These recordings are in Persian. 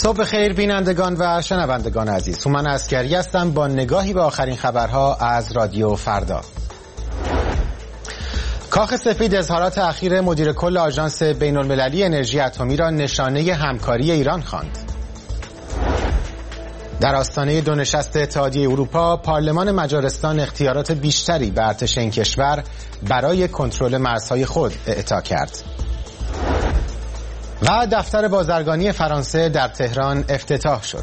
صبح خیر بینندگان و شنوندگان عزیز، هومن عسکری هستم با نگاهی به آخرین خبرها از رادیو فردا. کاخ سفید اظهارات اخیر مدیر کل آژانس بین‌المللی انرژی اتمی را نشانه همکاری ایران خواند. در آستانه دو نشست اتحادیه اروپا، پارلمان مجارستان اختیارات بیشتری به ارتش این کشور برای کنترل مرزهای خود اعطا کرد. و دفتر بازرگانی فرانسه در تهران افتتاح شد.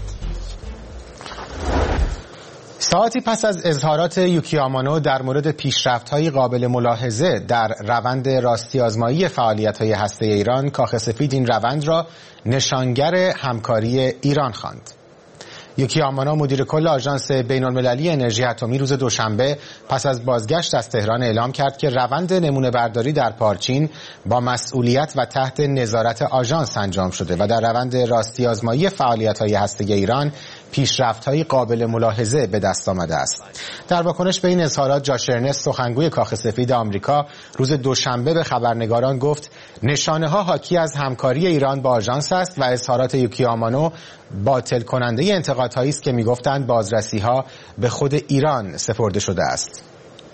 ساعتی پس از اظهارات یوکی آمانو در مورد پیشرفت‌های قابل ملاحظه در روند راستی آزمایی فعالیت‌های هسته ایران، کاخ سفید این روند را نشانگر همکاری ایران خواند. یوکی آمانو مدیر کل آژانس بین‌المللی انرژی اتمی روز دوشنبه پس از بازگشت از تهران اعلام کرد که روند نمونه برداری در پارچین با مسئولیت و تحت نظارت آژانس انجام شده و در روند راستی آزمایی فعالیت‌های هسته ایران پیشرفت‌های قابل ملاحظه به دست آمده است. در واکنش به این اظهارات، جاش ارنست، سخنگوی کاخ سفید آمریکا، روز دوشنبه به خبرنگاران گفت نشانه‌ها حاکی از همکاری ایران با آژانس است و اظهارات یوکی آمانو باطل کننده انتقادهایی است که می‌گفتند بازرسی‌ها به خود ایران سپرده شده است.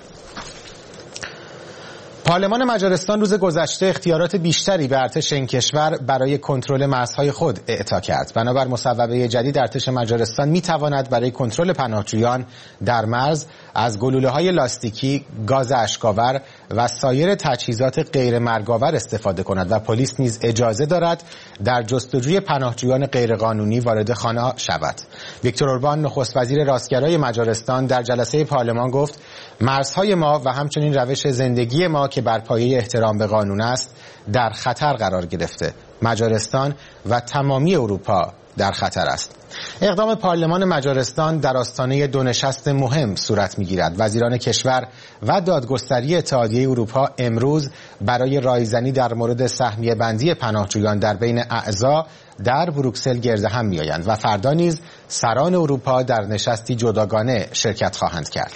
پارلمان مجارستان روز گذشته اختیارات بیشتری به ارتش این کشور برای کنترل مرزهای خود اعطا کرد. بنابر مصوبه جدید، ارتش مجارستان می‌تواند برای کنترل پناهجویان در مرز از گلوله‌های لاستیکی، گاز اشک‌آور و سایر تجهیزات غیر مرگ‌آور استفاده کند و پلیس نیز اجازه دارد در جستجوی پناهجویان غیرقانونی وارد خانه شود. ویکتور اوربان، نخست وزیر راستگرای مجارستان، در جلسه پارلمان گفت مرزهای ما و همچنین روش زندگی ما که بر پایه احترام به قانون است در خطر قرار گرفته. مجارستان و تمامی اروپا در خطر است. اقدام پارلمان مجارستان در آستانه دو نشست مهم صورت می‌گیرد. وزیران کشور و دادگستری اتحادیه اروپا امروز برای رایزنی در مورد سهمیه بندی پناهجویان در بین اعضا در بروکسل گرد هم می‌آیند و فردا نیز سران اروپا در نشستی جداگانه شرکت خواهند کرد.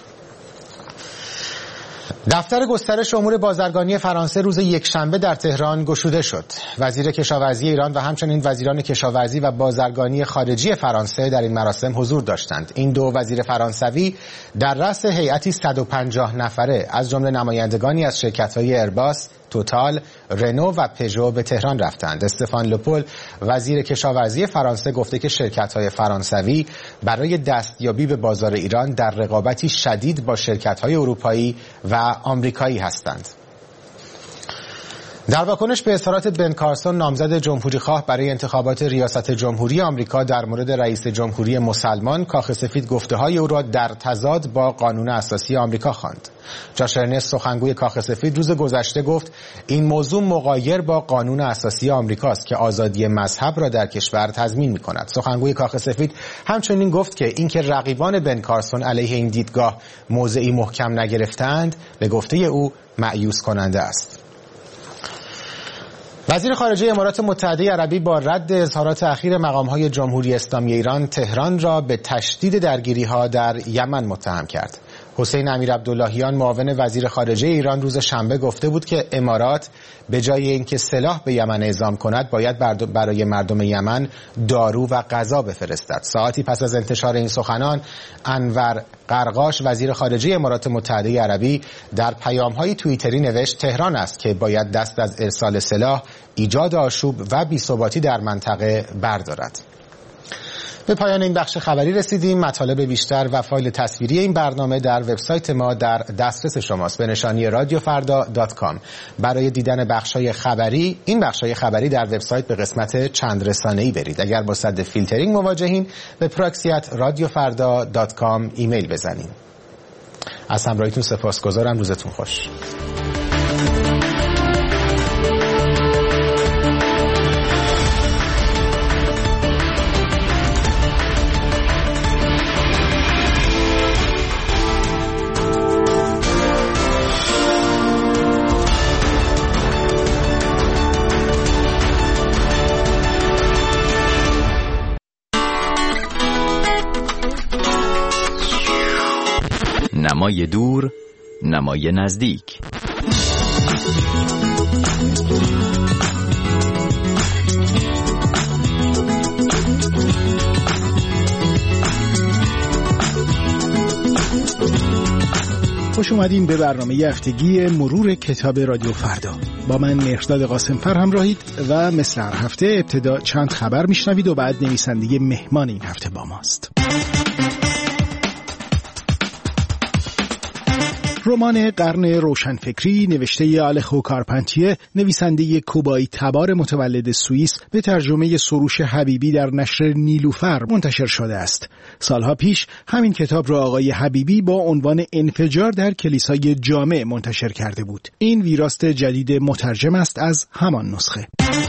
دفتر گسترش امور بازرگانی فرانسه روز یکشنبه در تهران گشوده شد. وزیر کشاورزی ایران و همچنین وزیران کشاورزی و بازرگانی خارجی فرانسه در این مراسم حضور داشتند. این دو وزیر فرانسوی در رأس هیئتی 150 نفره از جمله نمایندگانی از شرکت‌های ایرباس، توتال، رنو و پژو به تهران رفتند. استفان لوپول، وزیر کشاورزی فرانسه، گفته که شرکت‌های فرانسوی برای دستیابی به بازار ایران در رقابتی شدید با شرکت‌های اروپایی و آمریکایی هستند. در واکنش به اظهارات بن کارسون، نامزد جمهوری‌خواه برای انتخابات ریاست جمهوری آمریکا، در مورد رئیس جمهوری مسلمان، کاخ سفید گفته‌های او را در تضاد با قانون اساسی آمریکا خواند. جاش ارنست، سخنگوی کاخ سفید، روز گذشته گفت این موضوع مغایر با قانون اساسی آمریکاست که آزادی مذهب را در کشور تضمین می‌کند. سخنگوی کاخ سفید همچنین گفت که اینکه رقیبان بن کارسون علیه این دیدگاه موضعی محکم نگرفتند، به گفته او مأیوس کننده است. وزیر خارجه امارات متحده عربی با رد اظهارات اخیر مقام‌های جمهوری اسلامی ایران، تهران را به تشدید درگیری‌ها در یمن متهم کرد. حسین امیرعبداللهیان، معاون وزیر خارجه ایران، روز شنبه گفته بود که امارات به جای اینکه سلاح به یمن اعزام کند، باید برای مردم یمن دارو و غذا بفرستد. ساعتی پس از انتشار این سخنان، انور قرقاش، وزیر خارجه امارات متحده عربی، در پیام‌های توییتری نوشت تهران است که باید دست از ارسال سلاح، ایجاد آشوب و بی‌ثباتی در منطقه بردارد. به پایان این بخش خبری رسیدیم. مطالب بیشتر و فایل تصویری این برنامه در وبسایت ما در دسترس شماست به نشانی radiofarda.com. برای دیدن بخش‌های خبری، این بخش‌های خبری در وبسایت به قسمت چند رسانه‌ای برید. اگر با صد فیلترینگ مواجهین، به proxy@radiofarda.com ایمیل بزنید. از همراهیتون سپاسگزارم. روزتون خوش. نمای دور، نمای نزدیک. خوش اومدین به برنامه هفتگی مرور کتاب رادیو فردا. با من مهرداد قاسمفر همراهید و مثل هر هفته ابتدا چند خبر میشنوید و بعد نویسنده مهمان این هفته با ماست. رمان قرن روشنفکری نوشته آلخو کارپنتیه، نویسنده کوبایی تبار متولد سوئیس، به ترجمه سروش حبیبی در نشر نیلوفر منتشر شده است. سالها پیش همین کتاب را آقای حبیبی با عنوان انفجار در کلیسای جامع منتشر کرده بود. این ویراست جدید مترجم است از همان نسخه.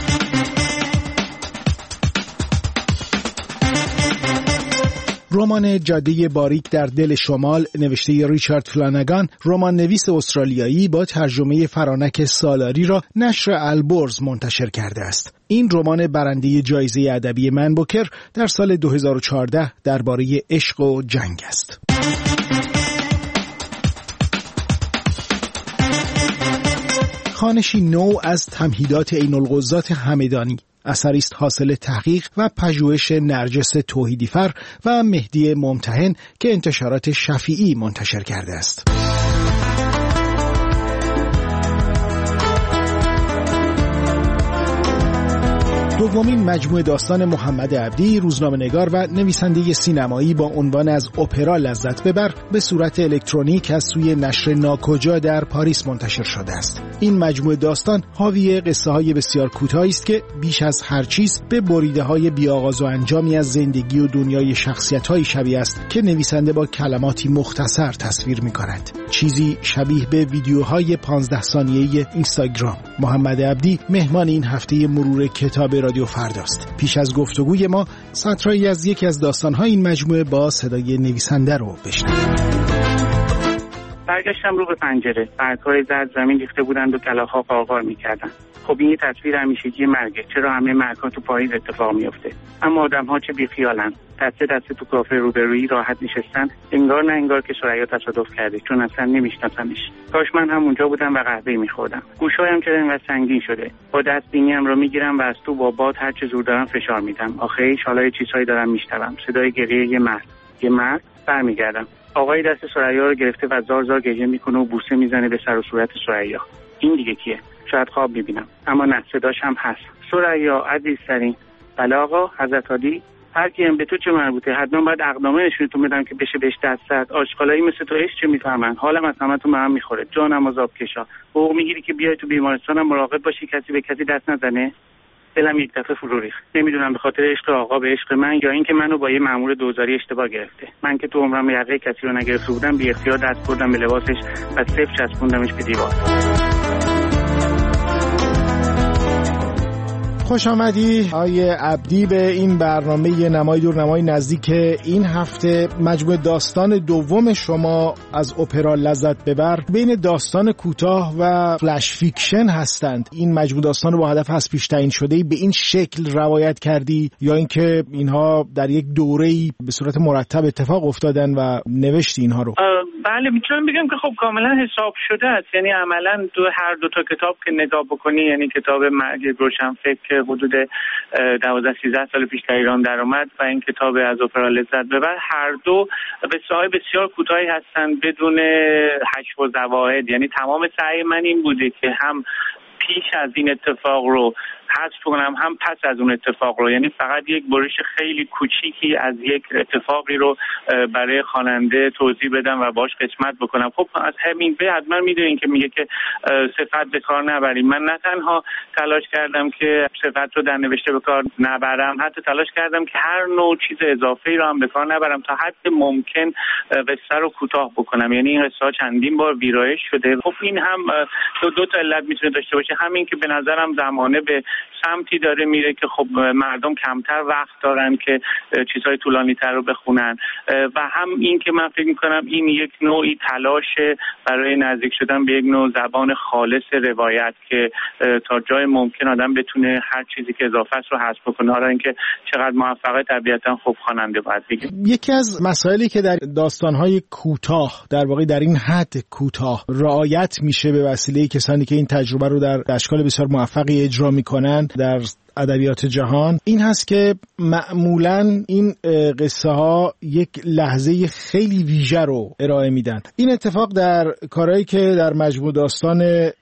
رمان جاده باریک در دل شمال نوشته ریچارد فلانگان، رمان نویس استرالیایی، با ترجمه فرانک سالاری را نشر البرز منتشر کرده است. این رمان برنده جایزه ادبی من بوکر در سال 2014 درباره عشق و جنگ است. خانشی نو از تمهیدات عین‌الغزات همدانی، اثری است حاصل تحقیق و پژوهش نرجس توحیدیفر و مهدی ممتحن که انتشارات شفیعی منتشر کرده است. دومین مجموعه داستان محمد عبدی، روزنامه‌نگار و نویسنده سینمایی با عنوان از اپرا لذت ببر، به صورت الکترونیک از سوی نشر ناکجا در پاریس منتشر شده است. این مجموعه داستان حاوی قصه‌های بسیار کوتاهی است که بیش از هر چیز به بریده‌های بی‌آغاز و انجامی از زندگی و دنیای شخصیت‌های شبیه است که نویسنده با کلماتی مختصر تصویر می‌کند. چیزی شبیه به ویدیوهای 15 ثانیه‌ای اینستاگرام. محمد عبدی مهمان این هفته مرور کتاب رادیو فرداست. پیش از گفتگوی ما سطرهایی از یکی از داستان‌های این مجموعه با صدای نویسنده رو بشنویم. برگشتم رو به پنجره. برگ‌های زرد زمین ریخته بودند و کلاغ‌ها قارقار می‌کردند. خب این تصویر همیشگی مرگه. چرا همه مرگ‌ها تو پاییز اتفاق می‌افته؟ اما آدم‌ها چه بیخیالن. دسته تو کافه روبرویی راحت نشستن، انگار نه انگار که ثریا تصادف کرده، چون اصلا نمی‌شناسنش. کاش من هم اونجا بودم و قهوه می‌خوردم. گوشایم چرا اینقدر سنگین شده؟ با دستبینی‌ام رو می‌گیرم و از تو با باد هر چه زور دارم فشار میدم. آخه حالا چیزهایی دارم میشنوم. صدای گریه یه مرد. برمیگردم. آقای دست ثریا رو گرفته و زار گریه میکنه و بوسه میزنه به سر و صورت ثریا. این دیگه کیه؟ شاید خواب میبینم، اما نه، صداش هم هست. ثریا عزیزترین. بله آقا، حضرت عالی. هر کیم به تو چه مربوطه؟ حتما باید اقدامه نشونتون بدم که بشه بهش دست زد. آشغالایی مثل تو چه میفهمن؟ حالم از همتون به هم میخوره. جانم از آب کشا. حقوق میگیری که بیای تو بیمارستانم مراقب باشی کسی به کسی دست نزنه. دلم یک دفعه فرو ریخت. نمیدونم به خاطر عشق آقا به عشق من یا اینکه منو با یه مأمور دوزاری اشتباه گرفته. من که تو عمرم یقه کسی رو نگرفته بودم، بی اختیار دست بردم به لباسش و صفر چسبوندمش به دیوار. خوش آمدی آقای عبدی به این برنامه نمای دور نمای نزدیک. این هفته مجموعه داستان دوم شما از اپرا لذت ببر بین داستان کوتاه و فلش فیکشن هستند. این مجموعه داستان رو با هدف از پیش تعیین شده به این شکل روایت کردی یا اینکه اینها در یک دوره‌ای به صورت مرتب اتفاق افتادن و نوشتی اینها رو؟ بله، میتونم بگم که خب کاملا حساب شده است. یعنی عملا هر دو تا کتاب که نگاه بکنی، یعنی کتاب مرگ روشنفکر که حدود 12-13 سال پیش در ایران درآمد و این کتاب از اپرا لذت ببر، هر دو قصه‌های بسیار کوتاهی هستند بدون حشو و زواید. یعنی تمام سعی من این بوده که هم پیش از این اتفاق رو حذف کنم هم پس از اون اتفاق رو، یعنی فقط یک برش خیلی کوچیکی از یک اتفاقی رو برای خواننده توضیح بدم و باش قسمت بکنم. خب از همین به حتما میدونین که میگه که صفت به کار نبریم. من نه تنها تلاش کردم که صفت رو در نوشته به کار نبرم، حتی تلاش کردم که هر نوع چیز اضافه‌ای رو هم به کار نبرم تا حد ممکن قصه رو کوتاه بکنم. یعنی این قصه چندین بار ویرایش شده. خب این هم دو تا علت میتونه داشته باشه. همین که به نظرم زمانه به سمتی داره میره که خب مردم کمتر وقت دارن که چیزهای طولانی تر رو بخونن و هم این که من فکر میکنم این یک نوعی تلاشه برای نزدیک شدن به یک نوع زبان خالص روایت که تا جای ممکن آدم بتونه هر چیزی که اضافه است رو حذف بکنه. حالا اینکه چقدر موفقه طبیعتا خب خواننده باید بگه. یکی از مسائلی که در داستان‌های کوتاه، در واقع در این حد کوتاه رعایت میشه به وسیله کسانی که این تجربه رو در اشکال بسیار موفقی اجرا میکنن، در ادبیات جهان این هست که معمولاً این قصه ها یک لحظه خیلی ویژه رو ارائه میدن. این اتفاق در کارهایی که در مجموع داستان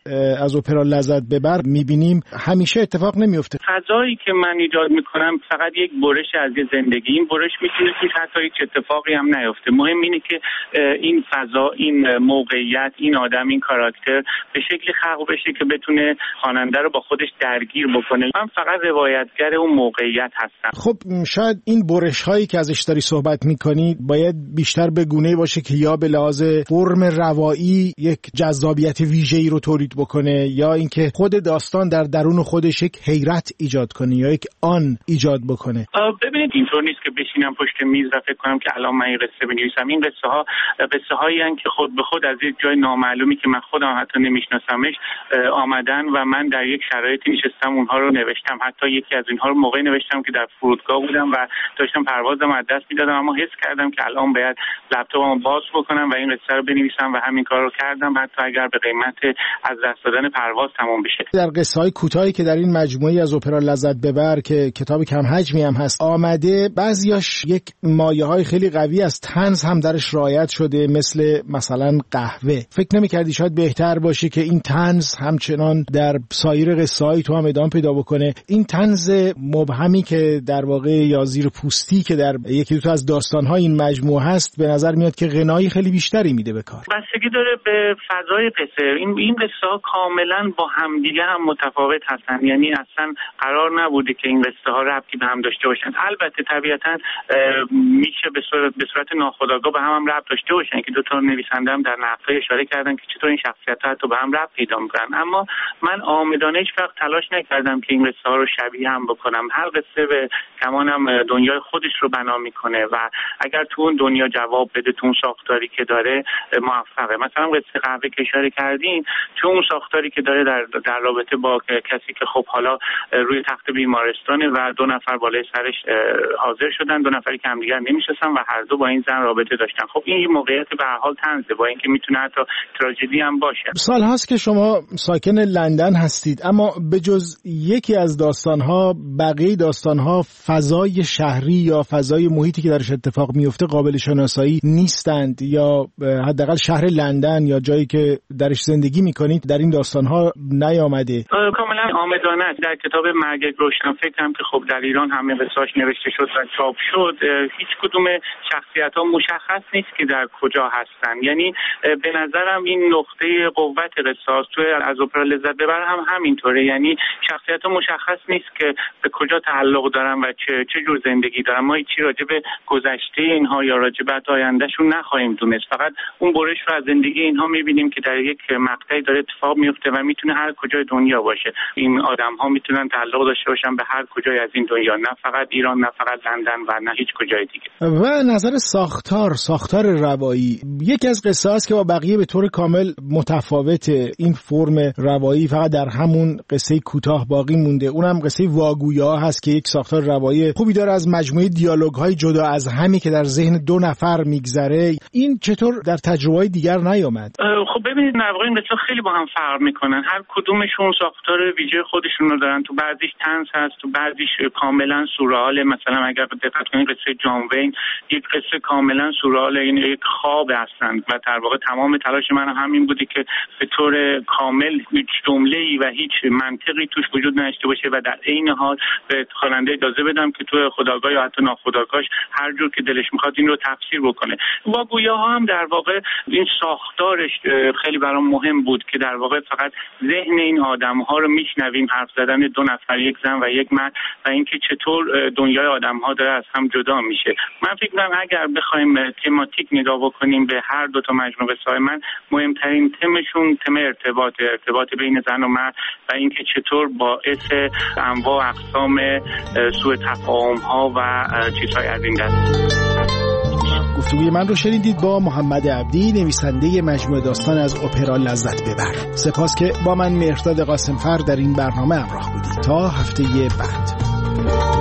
از اپرا لذت ببر میبینیم همیشه اتفاق نمیفته. فضایی که من ایجاد میکنم فقط یک برش از زندگی، این برش میتونه که حتی هیچ اتفاقی هم نیفته. مهم اینه که این فضا، این موقعیت، این آدم، این کاراکتر به شکلی خلق بشه که بتونه خواننده رو با خودش درگیر بکنه. من فقط روایتگر اون موقعیت هستم. خب شاید این برش هایی که ازش داری صحبت میکنی باید بیشتر به گونه‌ای باشه که یا به لحاظ فرم روایی یک جذابیت ویژه‌ای رو تولید بکنه، یا اینکه خود داستان در درون خودش یک حیرت ایجاد کنه یا یک آن ایجاد بکنه. ببینید اینطور نیست که بشینم پشت میز و فکر کنم که الان من این قصه بنویسم. این قصه هایی هستند که خود به خود از یک جای نامعلومی که من خودم حتی نمیشناسمش آمدن و من در یک شرایطی نشستم اونها رو نوشتم. حتی یکی از اینها رو موقعی نوشتم که در فرودگاه بودم و داشتم پروازم از دست میدادم، اما حس کردم که الان باید لپتاپمو باز بکنم و این قصه رو بنویسم و همین کار رو کردم، حتی اگر به قیمت از دست دادن پرواز تمام بشه. در قصه های کوتاهی که در این مجموعه از اپرا لذت ببر که کتاب کم حجمی هم هست آمده، بعضیاش یک مایه‌های خیلی قوی از طنز هم درش رعایت شده، مثلا قهوه. فکر نمی‌کردی شاید بهتر باشه که این طنز همچنان در سایر قصه‌های تو هم ادامه پیدا بکنه؟ این طنز مبهمی که در واقع یا زیر پوستی که در یکی دو تا از داستان‌های این مجموعه هست به نظر میاد که غنایی خیلی بیشتری میده به کار. بستگی داره به فضای قصه. این قصه‌ها کاملا با همدیگه هم متفاوت هستن، یعنی اصلا قرار نبوده که این قصه‌ها ربطی به هم داشته باشن. البته طبیعتاً میشه به صورت ناخودآگاه به هم ربط داشته باشن که دو تا نویسنده هم در نقدها اشاره کردن که چطور این شخصیت‌ها حتی به هم ربط پیدا می‌کنن. اما من عامدانه هیچ وقت تلاش نکردم که این قصه‌ها رو شبیه هم بکنم. هر قصه به کمانم دنیای خودش رو بنا می‌کنه و اگر تو اون دنیا جواب بده، تو اون ساختاری که داره موفقه. مثلا قصه قهوه که اشاره کردین، تو اون ساختاری که داره در رابطه با کسی که خب حالا روی تخت بیمارستانه و دو نفر بالای سرش حاضر شدن، دو نفری که همدیگر نمی‌شناسن و هر دو با این زن رابطه داشتن. خب این موقعیت به هر حال طنزه، با اینکه میتونه حتی تراژدی هم باشه. سال هاست که شما ساکن لندن هستید، اما به جز یکی از داستان‌ها بقیه داستان‌ها فضای شهری یا فضای محیطی که درش اتفاق میفته قابل شناسایی نیستند، یا حداقل شهر لندن یا جایی که درش زندگی میکنید در این داستان‌ها نیامده. کاملا عامدانه در کتاب مرگ روشنفکرم که خب در ایران همه قصه‌اش نوشته شد و چاپ شد، هیچ کدوم شخصیت‌ها مشخص نیست که در کجا هستن. یعنی به نظرم این نقطه قوت قصه توی از اپرا لذت ببر هم همینطوره، یعنی شخصیت‌ها مشخص نیست که به کجا تعلق دارن و چه جور زندگی دارن. ما هیچی راجع به گذشته اینها یا راجع به آیندهشون نخواهیم دونست، فقط اون برش رو از زندگی اینها می‌بینیم که در یک مقطعی داره اتفاق میفته و میتونه هر کجای دنیا باشه. این آدم‌ها میتونن تعلق داشته باشن به هر کجای از این دنیا، نه فقط ایران، نه فقط لندن و نه هیچ کجای دیگه. و نظر ساختار روایی یکی از قصه است که با بقیه به طور کامل متفاوته. این فرم روایی فقط در همون قصه کوتاه باقی مونده. اونم قصه واگویا هست که یک ساختار روایی خوبی داره از مجموعه دیالوگ‌های جدا از همی که در ذهن دو نفر میگذره. این چطور در تجربه‌های دیگر نیامد؟ خب ببینید نواقع این قصه خیلی با هم فرق میکنن. هر کدومشون ساختار ویژه خودشون رو دارن. تو بعضیش طنز هست، تو بعضیش کاملا سورئال. مثلا اگر دقت کنید قصه جان وین یک قصه کاملا سورئال، این یک خواب هستند و در واقع تمام تلاش من همین بودی که به طور کامل هیچ جمله‌ای و هیچ منطقی توش وجود نداشته باشه و در عین حال به خواننده اجازه بدم که تو خودآگاه یا حتی ناخودآگاهش هر جور که دلش میخواد این رو تفسیر بکنه. واگویاها هم در واقع این ساختارش خیلی برام مهم بود که در واقع فقط ذهن این آدم‌ها رو میشنویم، حرف زدن دو نفر، یک زن و یک مرد، و اینکه چطور دنیای آدم‌ها داره از هم جدا میشه. من فکر می‌کنم اگر بخوایم تماتیک نگاه بکنیم به هر دو تا مجموعه قصه‌های من، مهمترین تمشون تم ارتباط بین زن و مرد و اینکه چطور باعث انواع اقسام سوء تفاهم‌ها و چیزهای از این دست. گفتگوی من رو شنیدید با محمد عبدی، نویسنده مجموعه داستان از اپرا لذت ببر. سپاس که با من مهرداد قاسمفر در این برنامه همراه بودید. تا هفته بعد.